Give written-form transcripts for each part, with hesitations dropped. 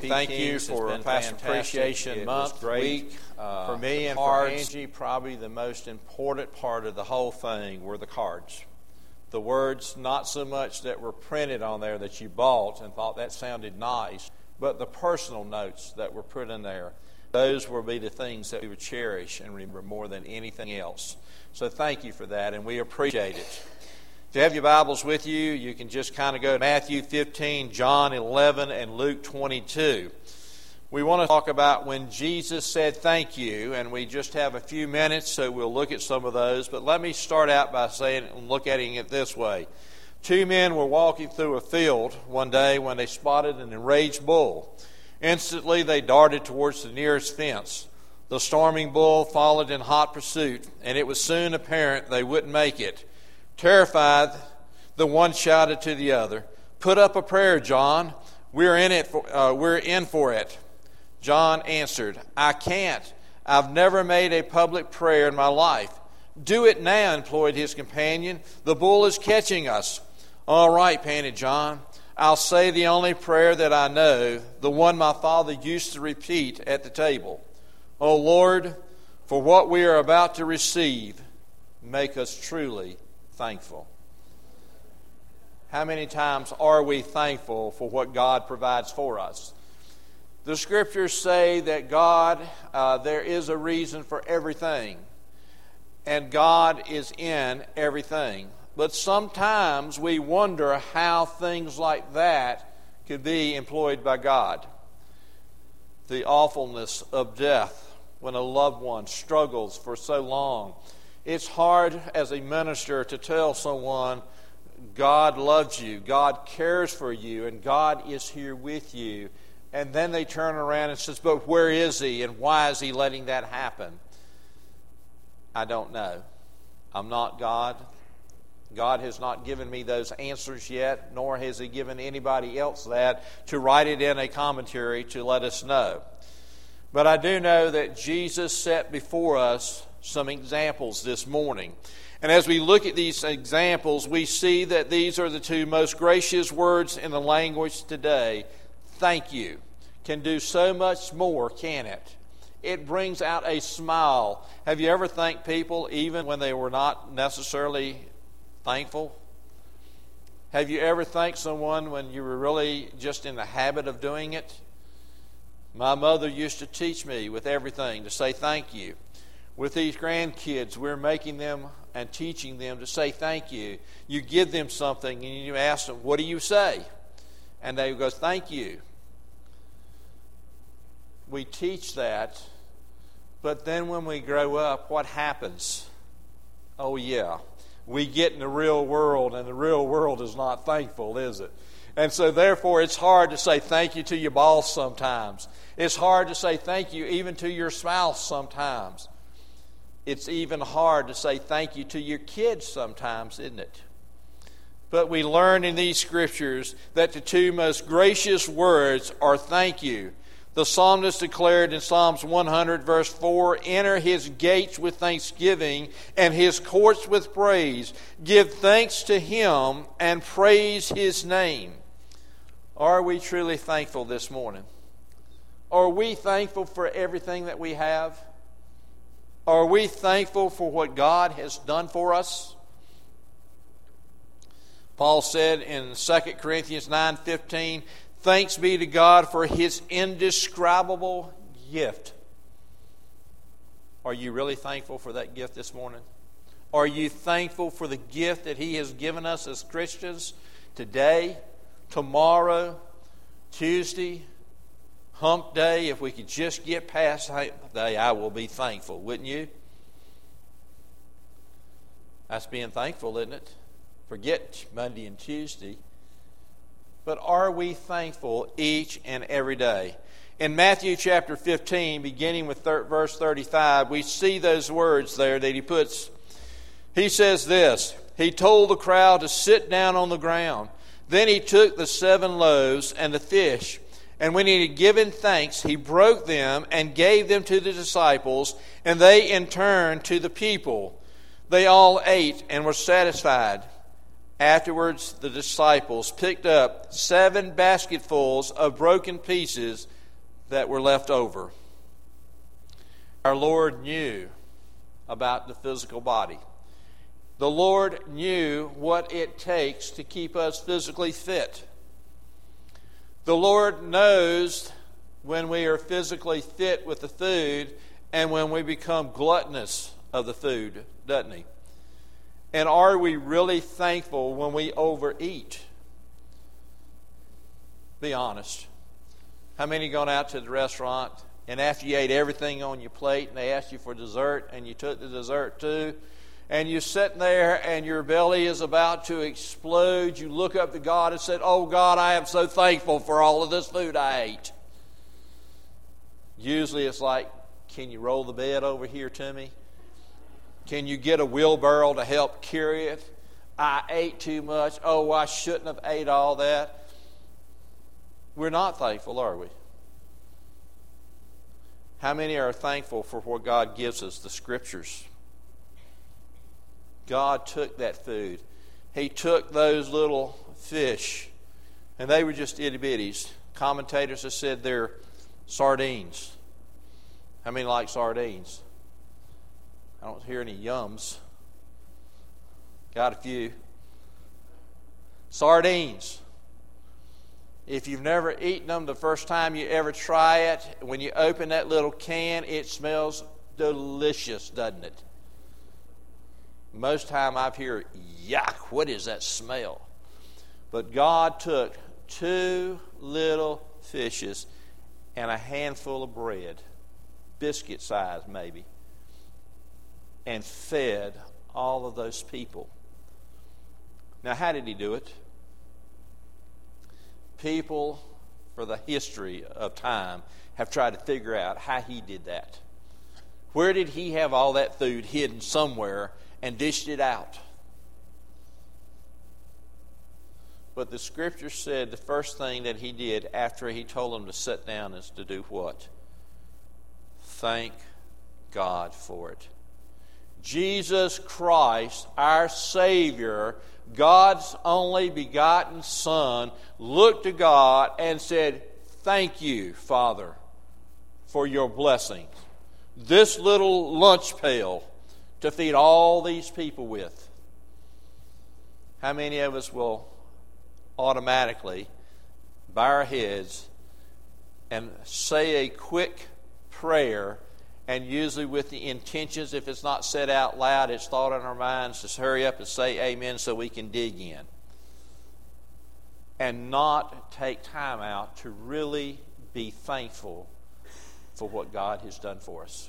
thank you for Pastor Appreciation Month, week. For me and for Angie, probably the most important part of the whole thing were the cards. The words, not so much that were printed on there that you bought and thought that sounded nice, but the personal notes that were put in there. Those will be the things that we would cherish and remember more than anything else. So thank you for that, and we appreciate it. If you have your Bibles with you, you can just kind of go to Matthew 15, John 11, and Luke 22. We want to talk about when Jesus said thank you, and we just have a few minutes, so we'll look at some of those. But let me start out by looking at it this way. Two men were walking through a field one day when they spotted an enraged bull. Instantly, they darted towards the nearest fence. The storming bull followed in hot pursuit, and it was soon apparent they wouldn't make it. Terrified, the one shouted to the other, "Put up a prayer, John. We're in for it." John answered, "I can't. I've never made a public prayer in my life." "Do it now," implored his companion. "The bull is catching us." "All right," panted John. "I'll say the only prayer that I know, the one my father used to repeat at the table. O Lord, for what we are about to receive, make us truly thankful." How many times are we thankful for what God provides for us? The scriptures say that God, there is a reason for everything, and God is in everything. But sometimes we wonder how things like that could be employed by God. The awfulness of death when a loved one struggles for so long. It's hard as a minister to tell someone God loves you, God cares for you, and God is here with you. And then they turn around and says, "But where is He, and why is He letting that happen?" I don't know. I'm not God. God has not given me those answers yet, nor has He given anybody else that to write it in a commentary to let us know. But I do know that Jesus set before us some examples this morning. And as we look at these examples, we see that these are the two most gracious words in the language today. Thank you can do so much more, can it? It brings out a smile. Have you ever thanked people even when they were not necessarily thankful? Have you ever thanked someone when you were really just in the habit of doing it? My mother used to teach me with everything to say thank you. With these grandkids, we're making them and teaching them to say thank you. You give them something and you ask them, "What do you say?" And they go, "Thank you." We teach that, but then when we grow up, what happens? Oh yeah, we get in the real world, and the real world is not thankful, is it? And so therefore it's hard to say thank you to your boss sometimes. It's hard to say thank you even to your spouse sometimes. It's even hard to say thank you to your kids sometimes, isn't it? But we learn in these scriptures that the two most gracious words are thank you. The psalmist declared in Psalms 100 verse 4, "Enter His gates with thanksgiving and His courts with praise. Give thanks to Him and praise His name." Are we truly thankful this morning? Are we thankful for everything that we have? Are we thankful for what God has done for us? Paul said in 2 Corinthians 9:15, "Thanks be to God for His indescribable gift." Are you really thankful for that gift this morning? Are you thankful for the gift that He has given us as Christians today, tomorrow, Tuesday, Hump Day? If we could just get past Hump Day, I will be thankful, wouldn't you? That's being thankful, isn't it? Forget Monday and Tuesday. But are we thankful each and every day? In Matthew chapter 15, beginning with verse 35, we see those words there that he puts. He says this, "He told the crowd to sit down on the ground. Then He took the 7 loaves and the fish, and when He had given thanks, He broke them and gave them to the disciples, and they in turn to the people. They all ate and were satisfied. Afterwards, the disciples picked up 7 basketfuls of broken pieces that were left over. Our Lord knew about the physical body. The Lord knew what it takes to keep us physically fit. The Lord knows when we are physically fit with the food and when we become gluttonous of the food, doesn't He? And are we really thankful when we overeat? Be honest. How many gone out to the restaurant and after you ate everything on your plate and they asked you for dessert and you took the dessert too, and you're sitting there and your belly is about to explode, you look up to God and said, "Oh God, I am so thankful for all of this food I ate." Usually it's like, "Can you roll the bed over here to me? Can you get a wheelbarrow to help carry it? I ate too much. Oh, I shouldn't have ate all that." We're not thankful, are we? How many are thankful for what God gives us, the Scriptures? God took that food. He took those little fish, and they were just itty-bitties. Commentators have said they're sardines. How many like sardines? I don't hear any yums. Got a few. Sardines. If you've never eaten them, the first time you ever try it, when you open that little can, it smells delicious, doesn't it? Most time I hear, "Yuck, what is that smell?" But God took 2 little fishes and a handful of bread, biscuit size maybe, and fed all of those people. Now, how did He do it? People, for the history of time, have tried to figure out how He did that. Where did He have all that food hidden somewhere and dished it out? But the Scripture said the first thing that He did after He told them to sit down is to do what? Thank God for it. Jesus Christ, our Savior, God's only begotten Son, looked to God and said, "Thank you, Father, for your blessing. This little lunch pail to feed all these people with." How many of us will automatically bow our heads and say a quick prayer, and usually with the intentions, if it's not said out loud, it's thought in our minds, just hurry up and say amen so we can dig in, and not take time out to really be thankful for what God has done for us?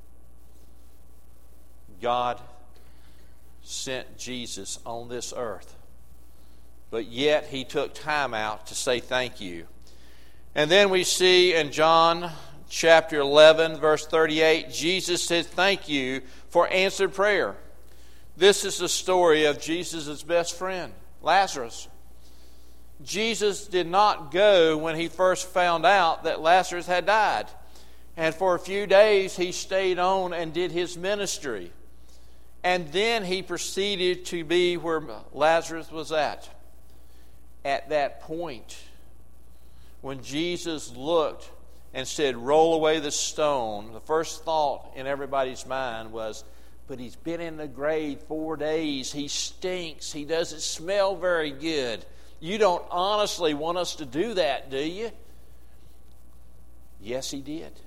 God sent Jesus on this earth, but yet He took time out to say thank you. And then we see in John chapter 11, verse 38, Jesus said, "Thank you for answered prayer." This is the story of Jesus' best friend, Lazarus. Jesus did not go when He first found out that Lazarus had died. And for a few days He stayed on and did His ministry. And then He proceeded to be where Lazarus was at. At that point, when Jesus looked and said, "Roll away the stone," the first thought in everybody's mind was, "But he's been in the grave 4 days. He stinks. He doesn't smell very good. You don't honestly want us to do that, do you?" Yes, He did.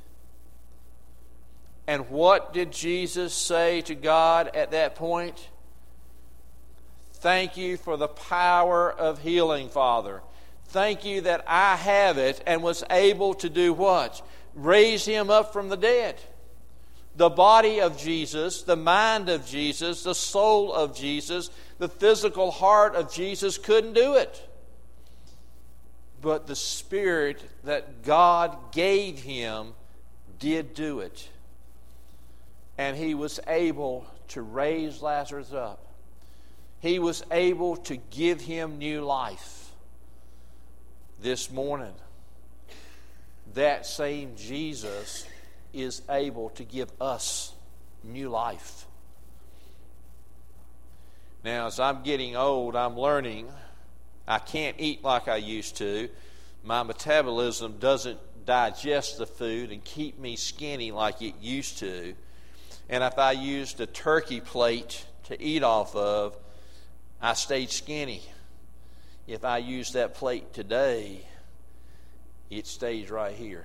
And what did Jesus say to God at that point? "Thank you for the power of healing, Father. Thank you that I have it," and was able to do what? Raise him up from the dead. The body of Jesus, the mind of Jesus, the soul of Jesus, the physical heart of Jesus couldn't do it. But the Spirit that God gave him did do it. And He was able to raise Lazarus up. He was able to give him new life. This morning, that same Jesus is able to give us new life. Now, as I'm getting old, I'm learning I can't eat like I used to. My metabolism doesn't digest the food and keep me skinny like it used to. And if I used a turkey plate to eat off of, I stayed skinny. If I use that plate today, it stays right here.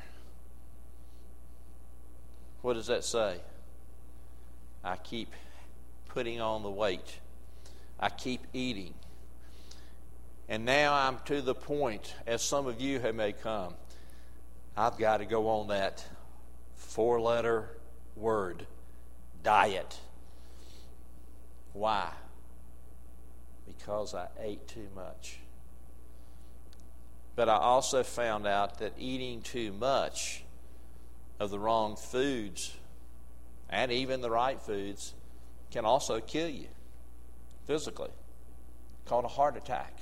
What does that say? I keep putting on the weight. I keep eating. And now I'm to the point, as some of you may come, I've got to go on that 4-letter word, diet. Why? Because I ate too much. But I also found out that eating too much of the wrong foods, and even the right foods, can also kill you physically, called a heart attack.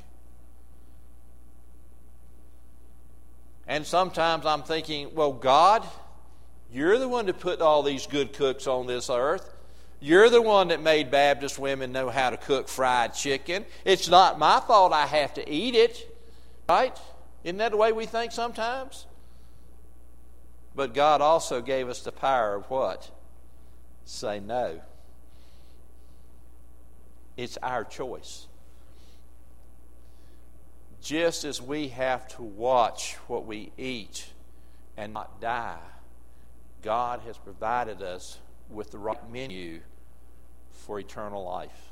And sometimes I'm thinking, well, God, you're the one that put all these good cooks on this earth. You're the one that made Baptist women know how to cook fried chicken. It's not my fault I have to eat it. Right? Isn't that the way we think sometimes? But God also gave us the power of what? Say no. It's our choice. Just as we have to watch what we eat and not die, God has provided us with the right menu for eternal life.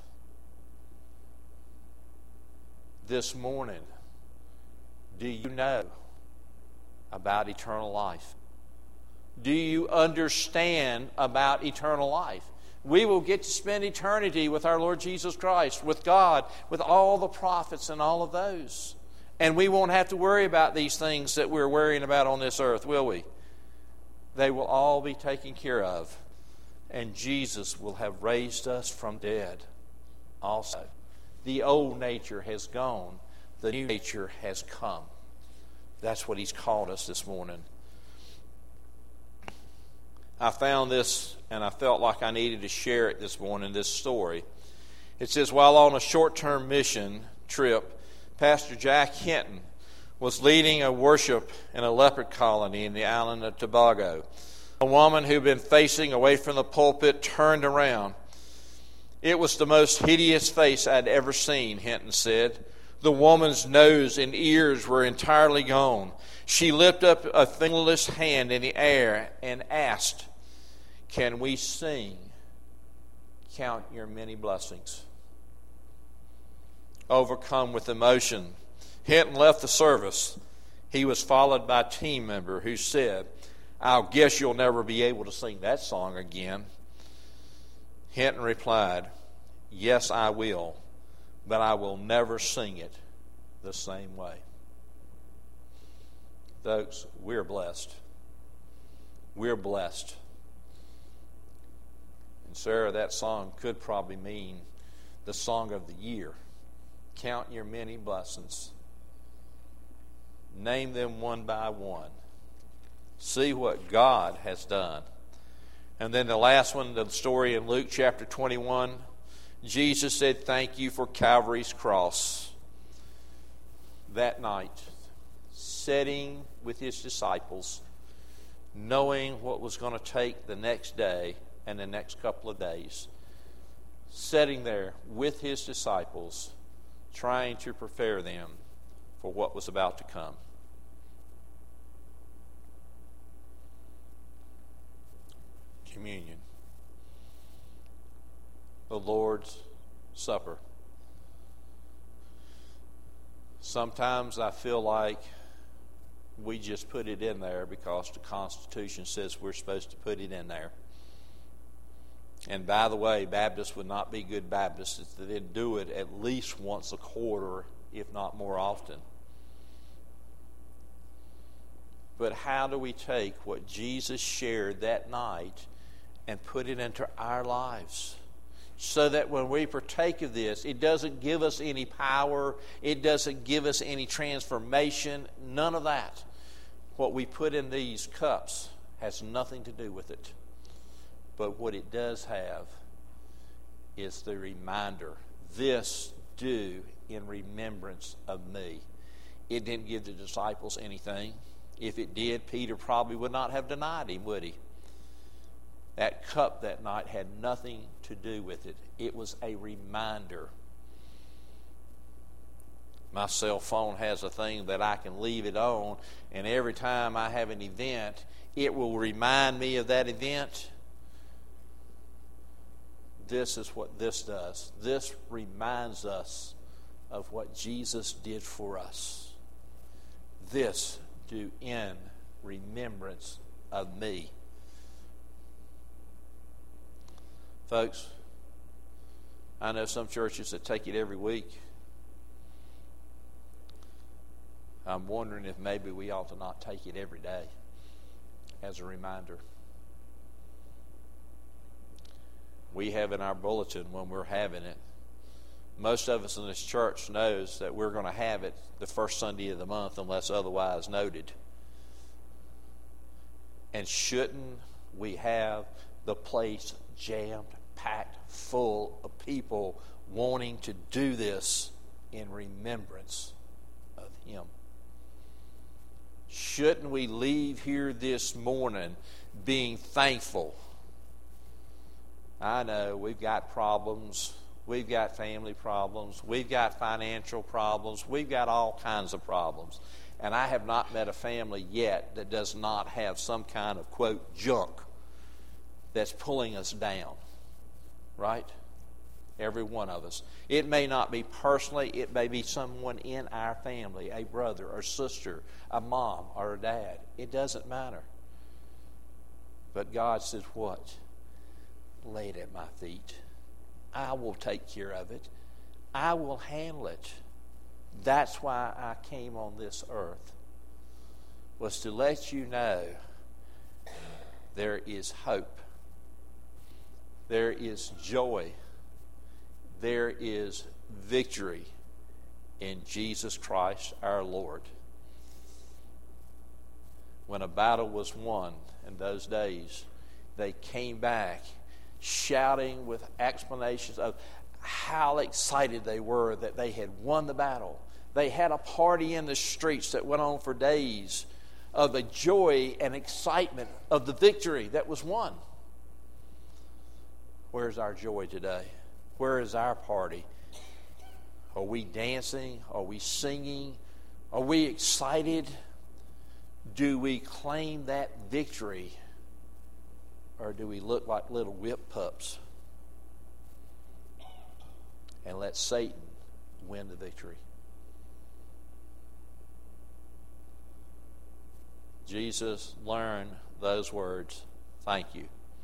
This morning, do you know about eternal life? Do you understand about eternal life? We will get to spend eternity with our Lord Jesus Christ, with God, with all the prophets and all of those. And we won't have to worry about these things that we're worrying about on this earth, will we? They will all be taken care of. And Jesus will have raised us from dead also. The old nature has gone. The new nature has come. That's what He's called us this morning. I found this and I felt like I needed to share it this morning, this story. It says, while on a short-term mission trip, Pastor Jack Hinton was leading a worship in a leopard colony in the island of Tobago. A woman who'd been facing away from the pulpit turned around. It was the most hideous face I'd ever seen, Hinton said. The woman's nose and ears were entirely gone. She lifted up a fingerless hand in the air and asked, "Can we sing, Count Your Many Blessings?" Overcome with emotion, Hinton left the service. He was followed by a team member who said, "I'll guess you'll never be able to sing that song again." Hinton replied, "Yes, I will, but I will never sing it the same way." Folks, we're blessed. We're blessed. And Sarah, that song could probably mean the song of the year. Count your many blessings. Name them one by one. See what God has done. And then the last one, the story in Luke chapter 21, Jesus said, "Thank you for Calvary's cross." That night, sitting with His disciples, knowing what was going to take the next day and the next couple of days, sitting there with His disciples, trying to prepare them for what was about to come. Communion. The Lord's Supper. Sometimes I feel like we just put it in there because the Constitution says we're supposed to put it in there. And by the way, Baptists would not be good Baptists if they didn't do it at least once a quarter, if not more often. But how do we take what Jesus shared that night and put it into our lives? So that when we partake of this, it doesn't give us any power, it doesn't give us any transformation, none of that. What we put in these cups has nothing to do with it. But what it does have is the reminder This do in remembrance of me. It didn't give the disciples anything. If it did, Peter probably would not have denied him, would he? That cup that night had nothing to do with it. It was a reminder. My cell phone has a thing that I can leave it on, and every time I have an event, it will remind me of that event. This is what this does. This reminds us of what Jesus did for us. This do in remembrance of me. Folks, I know some churches that take it every week. I'm wondering if maybe we ought to not take it every day as a reminder. We have in our bulletin when we're having it. Most of us in this church knows that we're going to have it the first Sunday of the month unless otherwise noted. And shouldn't we have the place jammed, packed full of people wanting to do this in remembrance of Him? Shouldn't we leave here this morning being thankful? I know we've got problems. We've got family problems. We've got financial problems. We've got all kinds of problems. And I have not met a family yet that does not have some kind of, quote, junk that's pulling us down. Right? Every one of us. It may not be personally. It may be someone in our family, a brother or sister, a mom or a dad. It doesn't matter. But God says what? Lay it at my feet. I will take care of it. I will handle it. That's why I came on this earth, was to let you know there is hope. There is joy. There is victory in Jesus Christ our Lord. When a battle was won in those days, they came back shouting with explanations of how excited they were that they had won the battle. They had a party in the streets that went on for days of the joy and excitement of the victory that was won. Where's our joy today? Where is our party? Are we dancing? Are we singing? Are we excited? Do we claim that victory? Or do we look like little whip pups and let Satan win the victory? Jesus learned those words, thank you.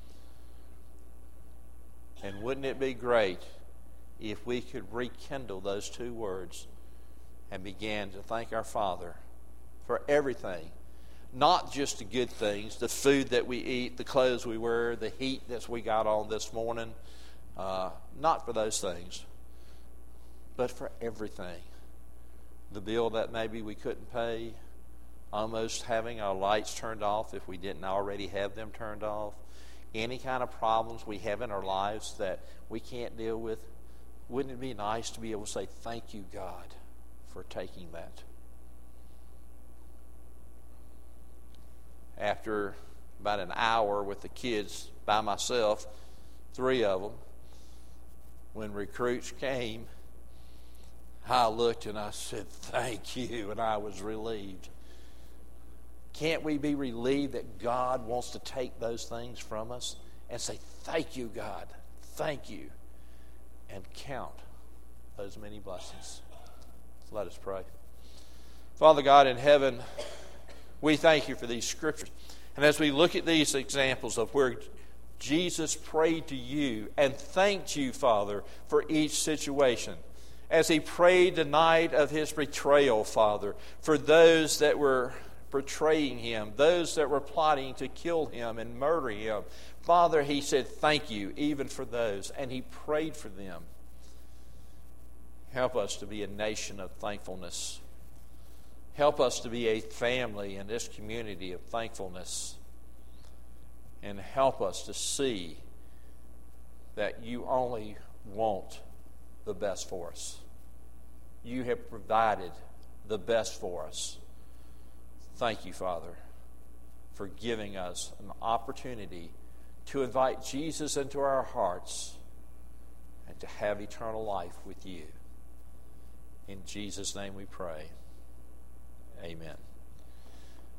And wouldn't it be great if we could rekindle those two words and begin to thank our Father for everything? Not just the good things, the food that we eat, the clothes we wear, the heat that we got on this morning. Not for those things, but for everything. The bill that maybe we couldn't pay, almost having our lights turned off if we didn't already have them turned off, any kind of problems we have in our lives that we can't deal with. Wouldn't it be nice to be able to say, thank you, God, for taking that? After about an hour with the kids by myself, 3 of them, when recruits came, I looked and I said, thank you, and I was relieved. Can't we be relieved that God wants to take those things from us and say, thank you, God, thank you, and count those many blessings? So let us pray. Father God in heaven, we thank you for these scriptures. And as we look at these examples of where Jesus prayed to you and thanked you, Father, for each situation, as he prayed the night of his betrayal, Father, for those that were betraying him, those that were plotting to kill him and murder him, Father, he said thank you even for those, and he prayed for them. Help us to be a nation of thankfulness. Help us to be a family in this community of thankfulness. And help us to see that you only want the best for us. You have provided the best for us. Thank you, Father, for giving us an opportunity to invite Jesus into our hearts and to have eternal life with you. In Jesus' name we pray. Amen.